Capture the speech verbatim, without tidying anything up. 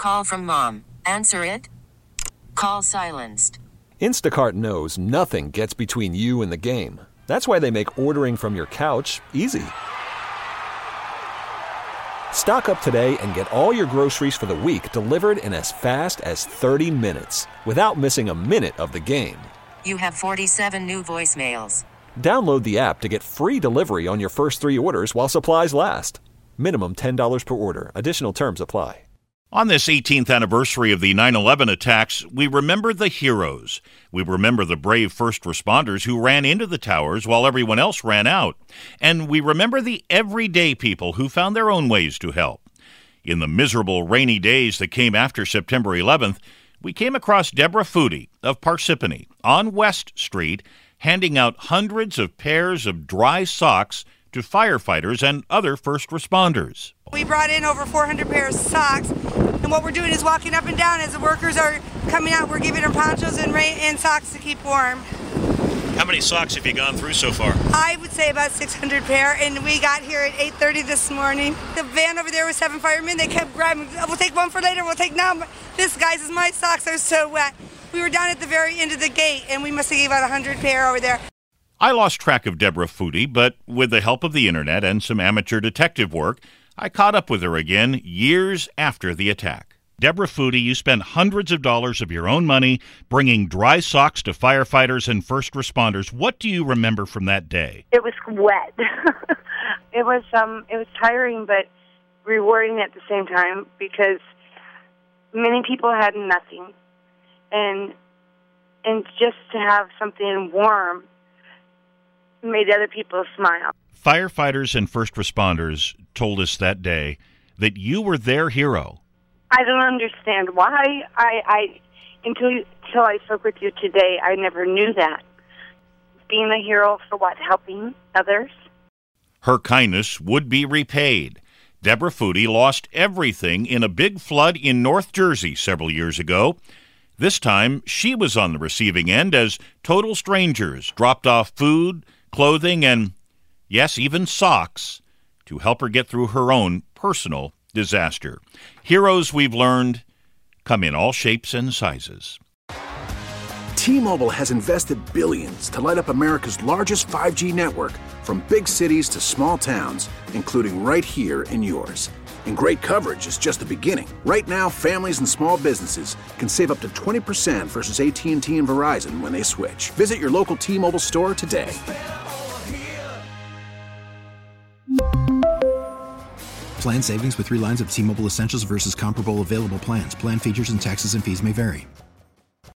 call from mom. Answer it. Call silenced. Instacart knows nothing gets between you and the game. That's why they make ordering from your couch easy. Stock up today and get all your groceries for the week delivered in as fast as thirty minutes without missing a minute of the game. You have forty-seven new voicemails. Download the app to get free delivery on your first three orders while supplies last. Minimum ten dollars per order. Additional terms apply. On this eighteenth anniversary of the nine eleven attacks, we remember the heroes. We remember the brave first responders who ran into the towers while everyone else ran out. And we remember the everyday people who found their own ways to help. In the miserable rainy days that came after September eleventh, we came across Deborah Foodie of Parsippany on West Street, handing out hundreds of pairs of dry socks to firefighters and other first responders. We brought in over four hundred pairs of socks, and what we're doing is walking up and down as the workers are coming out. We're giving them ponchos and, rain and socks to keep warm. How many socks have you gone through so far? I would say about six hundred pair, and we got here at eight thirty this morning. The van over there with seven firemen, they kept grabbing, we'll take one for later, we'll take now. This, guys, is my socks, they're so wet. We were down at the very end of the gate, and we must have gave out one hundred pair over there. I lost track of Deborah Foodie, but with the help of the internet and some amateur detective work, I caught up with her again years after the attack. Deborah Foodie, you spent hundreds of dollars of your own money bringing dry socks to firefighters and first responders. What do you remember from that day? It was wet. it was um, it was tiring, but rewarding at the same time because many people had nothing, and and just to have something warm made other people smile. Firefighters and first responders told us that day that you were their hero. I don't understand why. I, I until until I spoke with you today, I never knew that. Being a hero for what? Helping others? Her kindness would be repaid. Deborah Foodie lost everything in a big flood in North Jersey several years ago. This time, she was on the receiving end as total strangers dropped off food, clothing, and, yes, even socks to help her get through her own personal disaster. Heroes, we've learned, come in all shapes and sizes. T-Mobile has invested billions to light up America's largest five G network, from big cities to small towns, including right here in yours. And great coverage is just the beginning. Right now, families and small businesses can save up to twenty percent versus A T and T and Verizon when they switch. Visit your local T-Mobile store today. Plan savings with three lines of T-Mobile Essentials versus comparable available plans. Plan features and taxes and fees may vary.